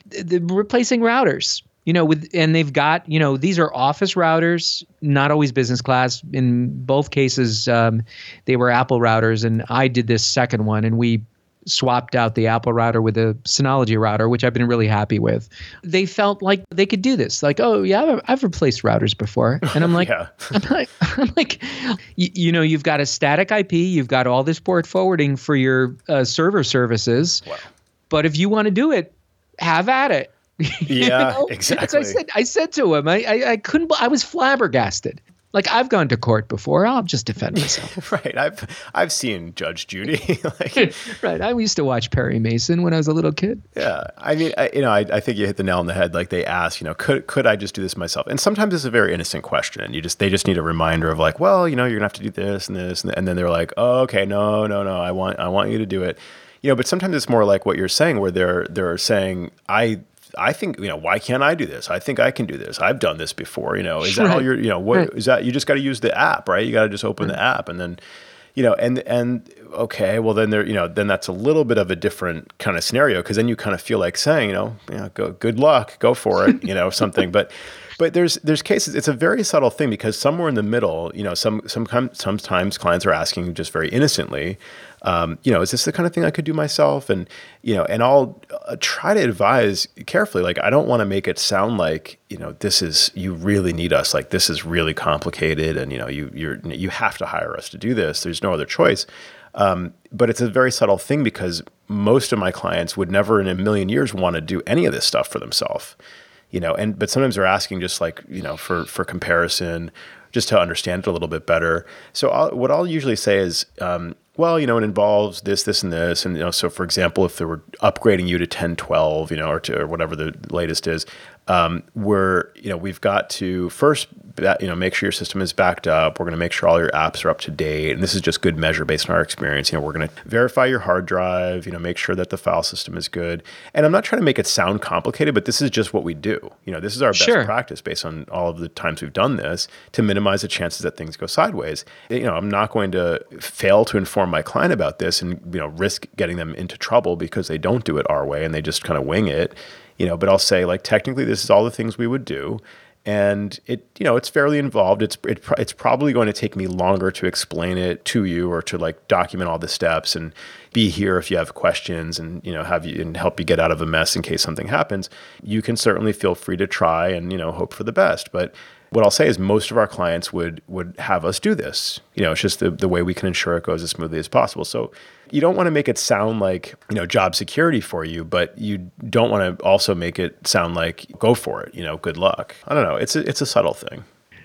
the replacing routers. You know, with and they've got, you know, these are office routers, not always business class. In both cases, um, they were Apple routers, and I did this second one, and we swapped out the Apple router with a Synology router, which I've been really happy with. They felt like they could do this. Like, oh yeah, I've, I've replaced routers before, and I'm like, Yeah. I'm like, I'm like, you, you know, you've got a static I P, you've got all this port forwarding for your uh, server services, Wow. but if you want to do it, have at it. You Yeah, know? exactly. So I said, I said to him, I, I, I couldn't, I was flabbergasted. Like, I've gone to court before. I'll just defend myself. Right. I've I've seen Judge Judy. like, Right. I used to watch Perry Mason when I was a little kid. yeah. I mean, I, you know, I, I think you hit the nail on the head. Like they ask, you know, could could I just do this myself? And sometimes it's a very innocent question, and you just they just need a reminder of like, well, you know, you're gonna have to do this and this, and, and then they're like, oh, okay, no, no, no, I want I want you to do it. You know, but sometimes it's more like what you're saying, where they're they're saying, I. I think, you know, why can't I do this? I think I can do this. I've done this before. You know, is that Right. all you're, you know, what Right. is that? You just got to use the app, right? You got to just open Right. the app and then, you know, and, and okay, well then there, you know, then that's a little bit of a different kind of scenario. Cause then you kind of feel like saying, you know, you know, go, good luck, go for it, you know, something, but, but there's, there's cases, it's a very subtle thing because somewhere in the middle, you know, some, some, sometimes clients are asking just very innocently, Um, you know, is this the kind of thing I could do myself? And, you know, and I'll uh, try to advise carefully. Like, I don't want to make it sound like, you know, this is, you really need us. Like, this is really complicated. And, you know, you, you're, you have to hire us to do this. There's no other choice. Um, but it's a very subtle thing because most of my clients would never in a million years want to do any of this stuff for themselves, you know, and, but sometimes they're asking just like, you know, for, for comparison, just to understand it a little bit better. So I'll, what I'll usually say is, um, well, you know, it involves this, this, and this. And, you know, so for example, if they were upgrading you to ten twelve, you know, or to or whatever the latest is, um, we're, you know, we've got to first, you know, make sure your system is backed up. We're going to make sure all your apps are up to date. And this is just good measure based on our experience. You know, we're going to verify your hard drive, you know, make sure that the file system is good. And I'm not trying to make it sound complicated, but this is just what we do. You know, this is our best Sure. practice based on all of the times we've done this to minimize the chances that things go sideways. You know, I'm not going to fail to inform my client about this and, you know, risk getting them into trouble because they don't do it our way and they just kind of wing it, you know, but I'll say like, technically this is all the things we would do. And it, you know, it's fairly involved. It's, it, it's probably going to take me longer to explain it to you or to like document all the steps and be here if you have questions and, you know, have you and help you get out of a mess in case something happens. You can certainly feel free to try and, you know, hope for the best. But what I'll say is most of our clients would would have us do this. You know, it's just the, the way we can ensure it goes as smoothly as possible. So you don't want to make it sound like, you know, job security for you, but you don't want to also make it sound like go for it, you know, good luck. I don't know. It's a, it's a subtle thing.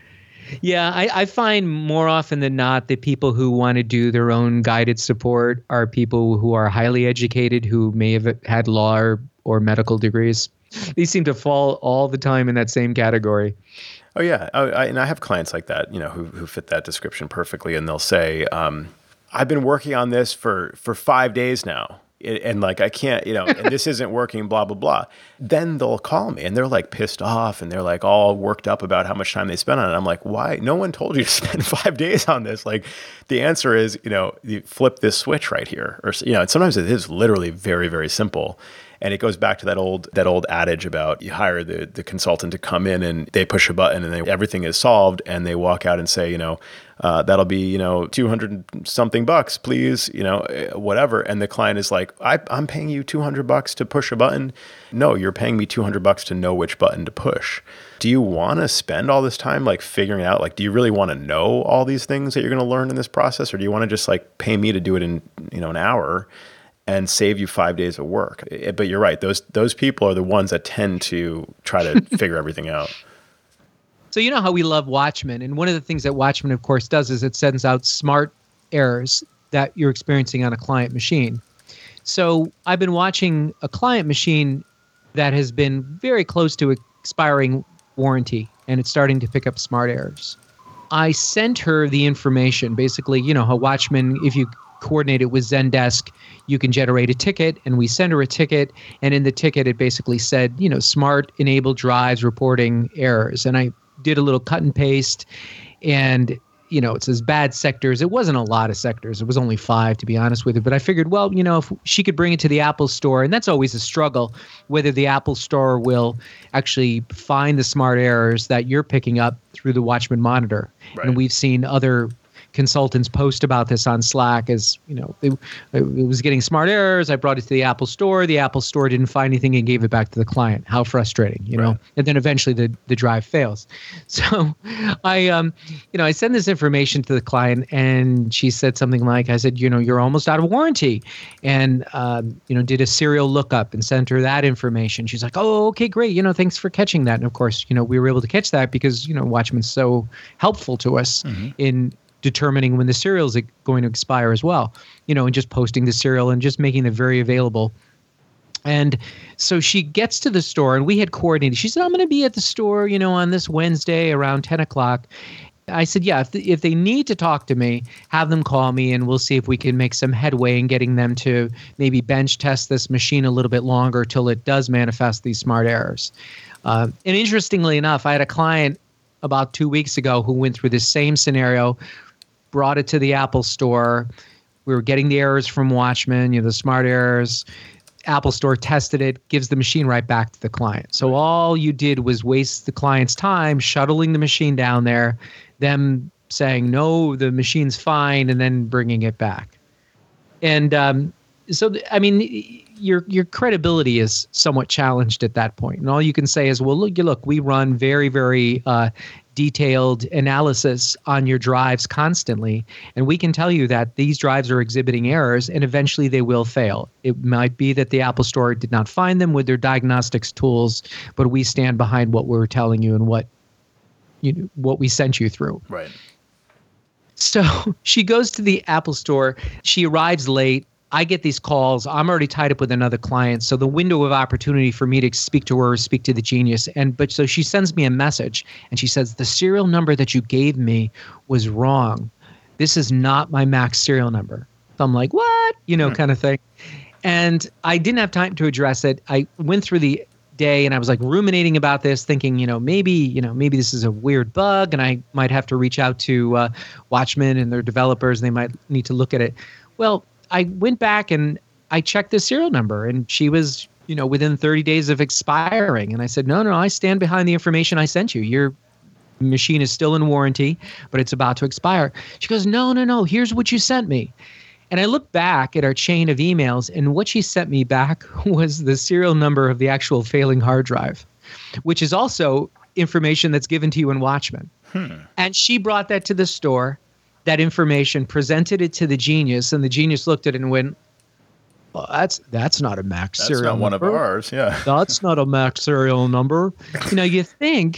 Yeah, I, I find more often than not that people who want to do their own guided support are people who are highly educated, who may have had law or, or medical degrees. These seem to fall all the time in that same category. Oh yeah, I, I, and I have clients like that, you know, who who fit that description perfectly, and they'll say, um, "I've been working on this for for five days now, and, and like I can't, you know, and this isn't working." Blah blah blah. Then they'll call me, and they're like pissed off, and they're like all worked up about how much time they spent on it. I'm like, "Why? No one told you to spend five days on this." Like, the answer is, you know, you flip this switch right here, or you know, and sometimes it is literally very very simple. And it goes back to that old that old adage about you hire the the consultant to come in and they push a button and they, everything is solved, and they walk out and say, you know, uh, that'll be, you know, two hundred something bucks, please, you know, whatever. And the client is like, I, I'm paying you two hundred bucks to push a button. No, you're paying me two hundred bucks to know which button to push. Do you want to spend all this time like figuring out, like, do you really want to know all these things that you're going to learn in this process? Or do you want to just like pay me to do it in, you know, an hour and save you five days of work? But you're right. Those those people are the ones that tend to try to figure everything out. So you know how we love Watchman, and one of the things that Watchman, of course, does is it sends out smart errors that you're experiencing on a client machine. So I've been watching a client machine that has been very close to expiring warranty, and it's starting to pick up smart errors. I sent her the information. Basically, you know how Watchman, if you coordinate it with Zendesk, you can generate a ticket, and we send her a ticket, and in the ticket it basically said, you know, smart enabled drives reporting errors. And I did a little cut and paste, and you know, it says bad sectors. It wasn't a lot of sectors. It was only five, to be honest with you. But I figured, well, you know, if she could bring it to the Apple Store, and that's always a struggle, whether the Apple Store will actually find the smart errors that you're picking up through the Watchman monitor. Right. And we've seen other consultants post about this on Slack as, you know, it, it was getting smart errors. I brought it to the Apple Store. The Apple Store didn't find anything and gave it back to the client. How frustrating, you know? Right. And then eventually the, the drive fails. So I, um, you know, I send this information to the client, and she said something like, I said, you know, you're almost out of warranty, and, um, you know, did a serial lookup and sent her that information. She's like, oh, okay, great. You know, thanks for catching that. And of course, you know, we were able to catch that because, you know, Watchman's so helpful to us mm-hmm. in determining when the serial is going to expire as well, you know, and just posting the serial and just making it very available. And so she gets to the store, and we had coordinated. She said, I'm going to be at the store, you know, on this Wednesday around ten o'clock. I said, yeah, if, the, if they need to talk to me, have them call me, and we'll see if we can make some headway in getting them to maybe bench test this machine a little bit longer till it does manifest these smart errors. Uh, and interestingly enough, I had a client about two weeks ago who went through this same scenario, brought it to the Apple Store. We were getting the errors from Watchman, you know, the smart errors. Apple Store tested it, gives the machine right back to the client. So all you did was waste the client's time shuttling the machine down there, them saying, no, the machine's fine, and then bringing it back. And um, so, th- I mean, your your credibility is somewhat challenged at that point. And all you can say is, well, look, look, we run very, very uh, detailed analysis on your drives constantly, and we can tell you that these drives are exhibiting errors, and eventually they will fail. It might be that the Apple Store did not find them with their diagnostics tools, but we stand behind what we're telling you and what you know, what we sent you through. Right. So she goes to the Apple Store. She arrives late. I get these calls. I'm already tied up with another client. So the window of opportunity for me to speak to her or speak to the genius. And but so she sends me a message, and she says, the serial number that you gave me was wrong. This is not my Mac serial number. So I'm like, what? You know, hmm. kind of thing. And I didn't have time to address it. I went through the day and I was like ruminating about this, thinking, you know, maybe, you know, maybe this is a weird bug and I might have to reach out to uh, Watchman and their developers. They might need to look at it. Well, I went back and I checked the serial number, and she was, you know, within thirty days of expiring. And I said, no, no, I stand behind the information I sent you. Your machine is still in warranty, but it's about to expire. She goes, no, no, no, here's what you sent me. And I looked back at our chain of emails, and what she sent me back was the serial number of the actual failing hard drive, which is also information that's given to you in Watchman. Hmm. And she brought that to the store, that information, presented it to the genius, and the genius looked at it and went, well, that's that's not a Mac that's serial number. That's not one of ours, yeah. That's not a Mac serial number. You know, you think,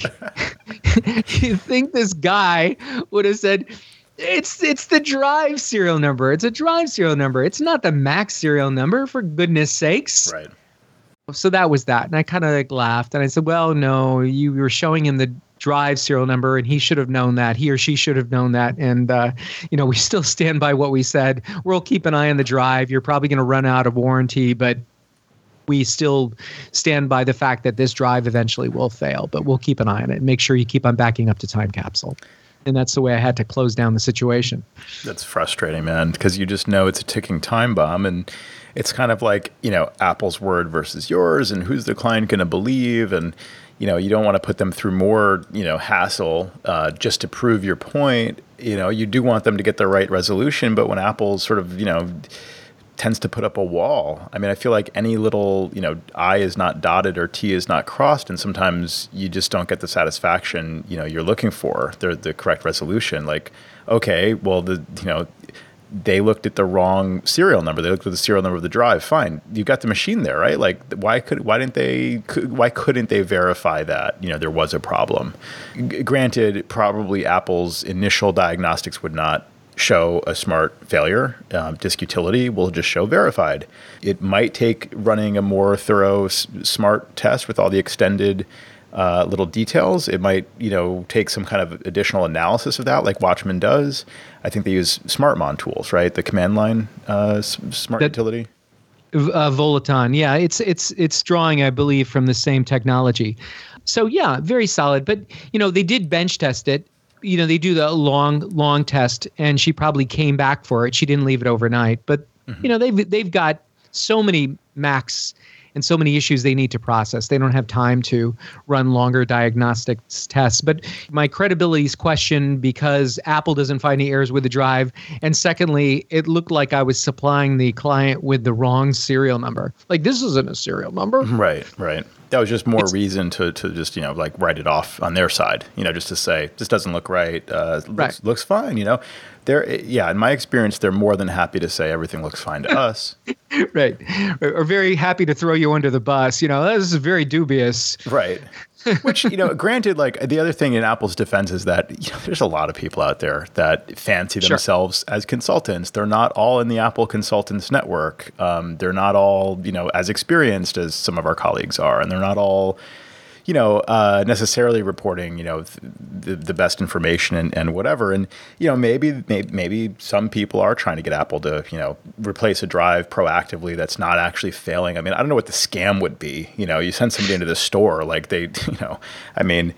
you think this guy would have said, It's it's the drive serial number. It's a drive serial number. It's not the Mac serial number, for goodness sakes. Right. So that was that. And I kind of like laughed. And I said, well, no, you were showing him the drive serial number, and he should have known that. He or she should have known that. And, uh, you know, we still stand by what we said. We'll keep an eye on the drive. You're probably going to run out of warranty, but we still stand by the fact that this drive eventually will fail. But we'll keep an eye on it and make sure you keep on backing up to Time Capsule. And that's the way I had to close down the situation. That's frustrating, man, because you just know it's a ticking time bomb. And it's kind of like, you know, Apple's word versus yours, and who's the client going to believe? And, you know, you don't want to put them through more, you know, hassle uh, just to prove your point. You know, you do want them to get the right resolution. But when Apple sort of, you know, tends to put up a wall. I mean, I feel like any little, you know, I is not dotted or T is not crossed, and sometimes you just don't get the satisfaction, you know, you're looking for, the the correct resolution. Like, okay, well, the you know, they looked at the wrong serial number. They looked at the serial number of the drive. Fine, you got the machine there, right? Like, why could why didn't they why couldn't they verify that, you know, there was a problem? G- granted, probably Apple's initial diagnostics would not show a smart failure. Um, disk utility will just show verified. It might take running a more thorough s- smart test with all the extended uh, little details. It might, you know, take some kind of additional analysis of that, like Watchman does. I think they use SmartMon tools, right? The command line uh, s- smart that, utility. Uh, Volaton, yeah, it's it's it's drawing, I believe, from the same technology. So yeah, very solid. But you know, they did bench test it. you know, they do the long, long test, and she probably came back for it. She didn't leave it overnight, but mm-hmm. you know, they've they've got so many Macs and so many issues they need to process. They don't have time to run longer diagnostic tests. But my credibility is questioned because Apple doesn't find any errors with the drive. And secondly, it looked like I was supplying the client with the wrong serial number. Like, this isn't a serial number. Right, right. That was just more it's, reason to, to just, you know, like write it off on their side, you know, just to say, this doesn't look right. Uh, looks, right. looks fine, you know. They're, yeah, in my experience, they're more than happy to say everything looks fine to us. Right. Or very happy to throw you under the bus. You know, this is very dubious. Right. Which, you know, granted, like the other thing in Apple's defense is that, you know, there's a lot of people out there that fancy themselves sure. as consultants. They're not all in the Apple Consultants Network. Um, they're not all, you know, as experienced as some of our colleagues are. And they're not all, you know, uh, necessarily reporting, you know, th- the, the best information and, and whatever. And, you know, maybe, maybe maybe some people are trying to get Apple to, you know, replace a drive proactively that's not actually failing. I mean, I don't know what the scam would be. You know, you send somebody into the store, like they, you know, I mean,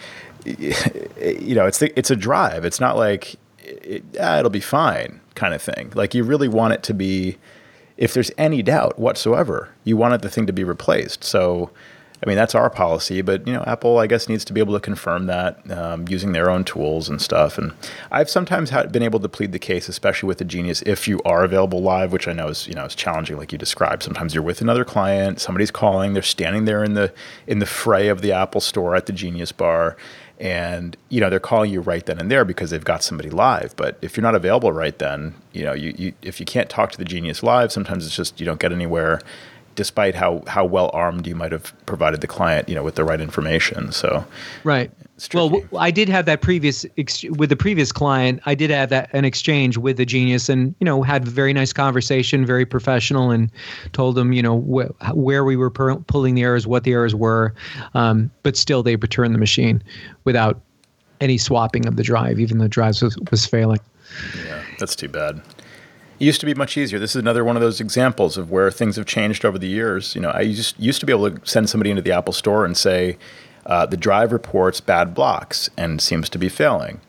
you know, it's the, it's a drive. It's not like it, ah, it'll be fine kind of thing. Like you really want it to be, if there's any doubt whatsoever, you wanted the thing to be replaced. So, I mean, that's our policy, but, you know, Apple, I guess, needs to be able to confirm that um, using their own tools and stuff. And I've sometimes had, been able to plead the case, especially with the Genius, if you are available live, which I know is, you know, is challenging, like you described. Sometimes you're with another client, somebody's calling, they're standing there in the in the fray of the Apple store at the Genius bar, and, you know, they're calling you right then and there because they've got somebody live. But if you're not available right then, you know, you, you if you can't talk to the Genius live, sometimes it's just you don't get anywhere, despite how, how well armed you might have provided the client, you know, with the right information. So, right. Well, w- I did have that previous ex- with the previous client. I did have that an exchange with the Genius, and you know, had a very nice conversation, very professional, and told them, you know, wh- where we were per- pulling the errors, what the errors were, um, but still they returned the machine without any swapping of the drive, even though the drive was, was failing. Yeah, that's too bad. It used to be much easier. This is another one of those examples of where things have changed over the years. You know, I used, used to be able to send somebody into the Apple store and say, uh, the drive reports bad blocks and seems to be failing.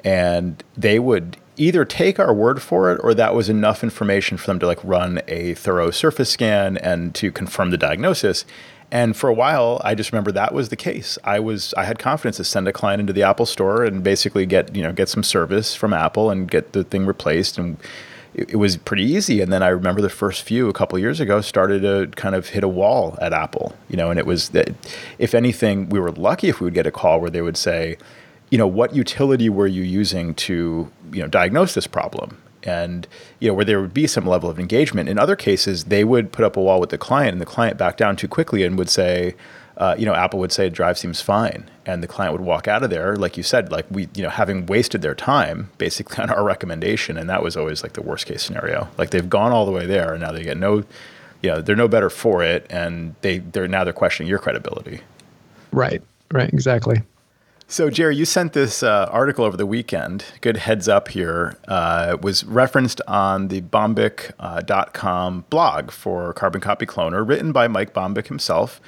And they would either take our word for it, or that was enough information for them to like run a thorough surface scan and to confirm the diagnosis. And for a while, I just remember that was the case. I was I had confidence to send a client into the Apple store and basically get, you know, get some service from Apple and get the thing replaced, and it was pretty easy. And then I remember the first few a couple of years ago started to kind of hit a wall at Apple, you know, and it was that if anything, we were lucky if we would get a call where they would say, you know, what utility were you using to, you know, diagnose this problem? And, you know, where there would be some level of engagement. In other cases, they would put up a wall with the client and the client backed down too quickly and would say, Uh, you know, Apple would say drive seems fine, and the client would walk out of there, like you said, like we, you know, having wasted their time basically on our recommendation, and that was always like the worst case scenario. Like they've gone all the way there, and now they get no, you know, they're no better for it, and they they're now they're questioning your credibility. Right. Right. Exactly. So, Jerry, you sent this uh, article over the weekend. Good heads up here. Uh, it was referenced on the Bombik dot com blog for Carbon Copy Cloner, written by Mike Bombik himself.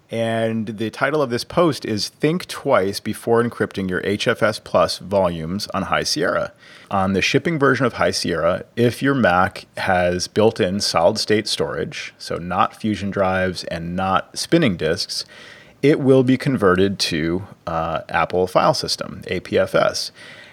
And the title of this post is Think Twice Before Encrypting Your H F S Plus Volumes on High Sierra. On the shipping version of High Sierra, if your Mac has built-in solid-state storage, so not Fusion drives and not spinning disks, it will be converted to uh, Apple File System, A P F S.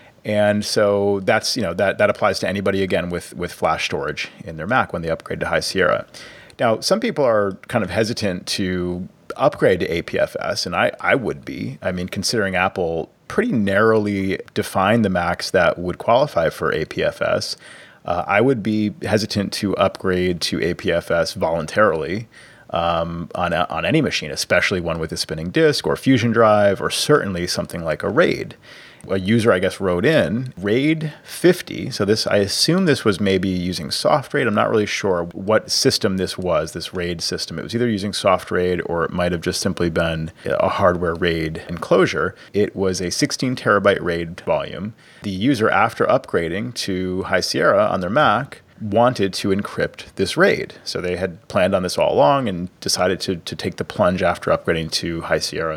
And so that's, you know, that, that applies to anybody, again, with, with flash storage in their Mac when they upgrade to High Sierra. Now, some people are kind of hesitant to upgrade to A P F S, and I, I would be. I mean, considering Apple pretty narrowly defined the Macs that would qualify for A P F S, uh, I would be hesitant to upgrade to A P F S voluntarily um, on a, on any machine, especially one with a spinning disk or Fusion drive, or certainly something like a RAID. A user, I guess, wrote in RAID fifty. So this, I assume this was maybe using SoftRAID. I'm not really sure what system this was, this RAID system. It was either using SoftRAID or it might have just simply been a hardware RAID enclosure. It was a sixteen terabyte RAID volume. The user, after upgrading to High Sierra on their Mac, wanted to encrypt this RAID. So they had planned on this all along and decided to, to take the plunge after upgrading to High Sierra.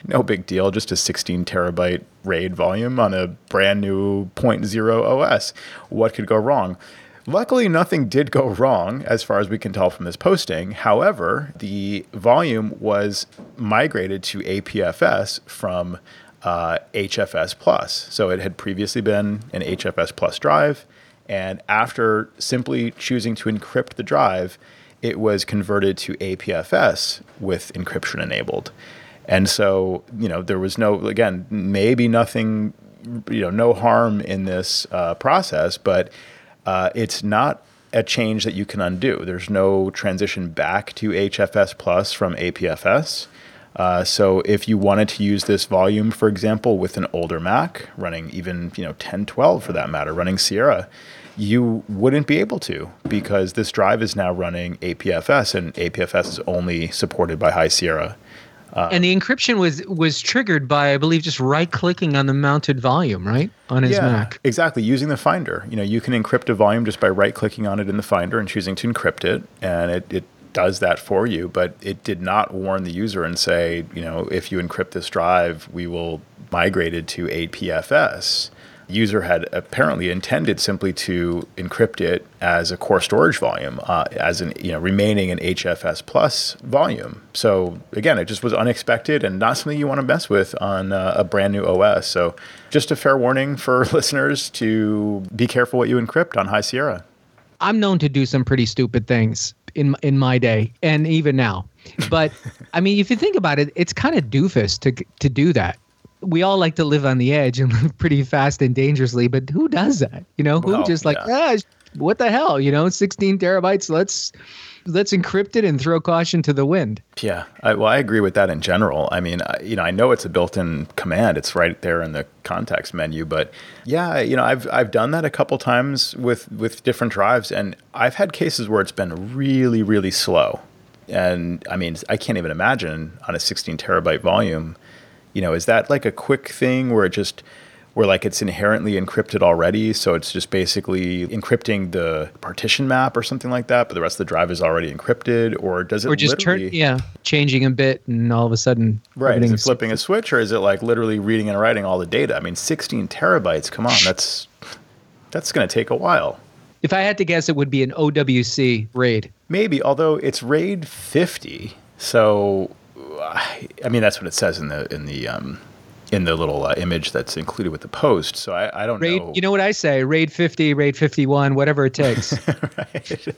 no big deal, just a sixteen terabyte RAID volume on a brand new zero point zero O S. What could go wrong? Luckily, nothing did go wrong as far as we can tell from this posting. However, the volume was migrated to A P F S from uh, H F S Plus. So it had previously been an H F S Plus drive. And after simply choosing to encrypt the drive, it was converted to A P F S with encryption enabled. And so, you know, there was no, again, maybe nothing, you know, no harm in this uh, process, but uh, it's not a change that you can undo. There's no transition back to H F S Plus from A P F S. Uh, so if you wanted to use this volume, for example, with an older Mac running even, you know, ten twelve for that matter, running Sierra, you wouldn't be able to, because this drive is now running A P F S, and A P F S is only supported by High Sierra. Uh, and the encryption was was triggered by, I believe, just right-clicking on the mounted volume, right, on his yeah, Mac. Exactly, using the Finder. You know, you can encrypt a volume just by right-clicking on it in the Finder and choosing to encrypt it, and it, it does that for you. But it did not warn the user and say, you know, if you encrypt this drive, we will migrate it to A P F S. User had apparently intended simply to encrypt it as a core storage volume, uh, as an, you know, remaining an H F S Plus volume. So again, it just was unexpected and not something you want to mess with on uh, a brand new O S. So just a fair warning for listeners to be careful what you encrypt on High Sierra. I'm known to do some pretty stupid things in in my day, and even now. But I mean, if you think about it, it's kind of doofus to to do that. We all like to live on the edge and live pretty fast and dangerously, but who does that? You know, who well, just like, yeah. ah, what the hell? You know, sixteen terabytes. Let's let's encrypt it and throw caution to the wind. Yeah, I, well, I agree with that in general. I mean, I, you know, I know it's a built-in command; it's right there in the context menu. But yeah, you know, I've I've done that a couple times with with different drives, and I've had cases where it's been really, really slow. And I mean, I can't even imagine on a sixteen terabyte volume. You know, is that like a quick thing where it just, where like it's inherently encrypted already, so it's just basically encrypting the partition map or something like that, but the rest of the drive is already encrypted, or does it or just turn, yeah, changing a bit and all of a sudden, right? Is it flipping a switch, or is it like literally reading and writing all the data? I mean, sixteen terabytes. Come on, that's that's going to take a while. If I had to guess, it would be an O W C RAID. Maybe, although it's RAID fifty, so. I mean, that's what it says in the in the um, in the little uh, image that's included with the post. So I, I don't RAID, know. You know what I say? RAID fifty, RAID fifty-one, whatever it takes. Right.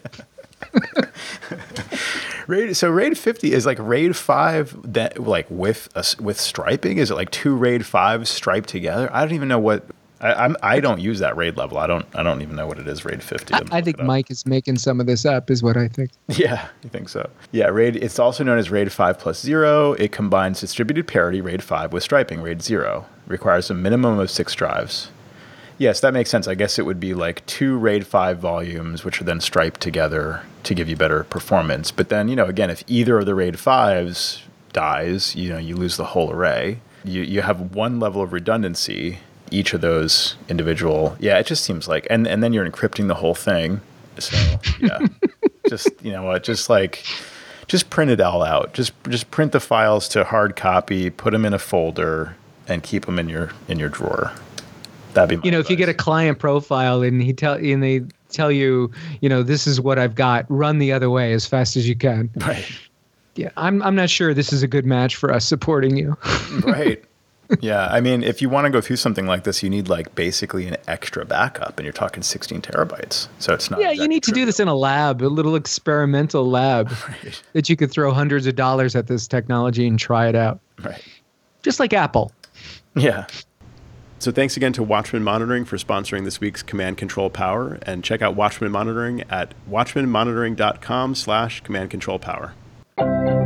RAID, so RAID fifty is like RAID five that like with a, with striping. Is it like two RAID fives striped together? I don't even know what. I, I'm I don't use that RAID level. I don't I don't even know what it is. RAID fifty. I, I think Mike is making some of this up, is what I think. Yeah, you think so? Yeah, RAID. It's also known as RAID five plus zero. It combines distributed parity RAID five with striping RAID zero. Requires a minimum of six drives. Yes, that makes sense. I guess it would be like two RAID five volumes, which are then striped together to give you better performance. But then, you know, again, if either of the RAID fives dies, you know, you lose the whole array. You you have one level of redundancy. Each of those individual, yeah, it just seems like, and, and then you're encrypting the whole thing. So yeah, just, you know what, just like, just print it all out. Just, just print the files to hard copy, put them in a folder, and keep them in your, in your drawer. That'd be my You know, advice. if you get a client profile and he tell and they tell you, you know, this is what I've got, run the other way as fast as you can. Right. Yeah, I'm I'm not sure this is a good match for us supporting you. Right. Yeah, I mean, if you want to go through something like this, you need like basically an extra backup, and you're talking sixteen terabytes. So it's not. Yeah, you need to do this in a lab, a little experimental lab, Right. that you could throw hundreds of dollars at this technology and try it out. Right. Just like Apple. Yeah. So thanks again to Watchman Monitoring for sponsoring this week's Command Control Power, and check out Watchman Monitoring at watchman monitoring dot com slash command control power.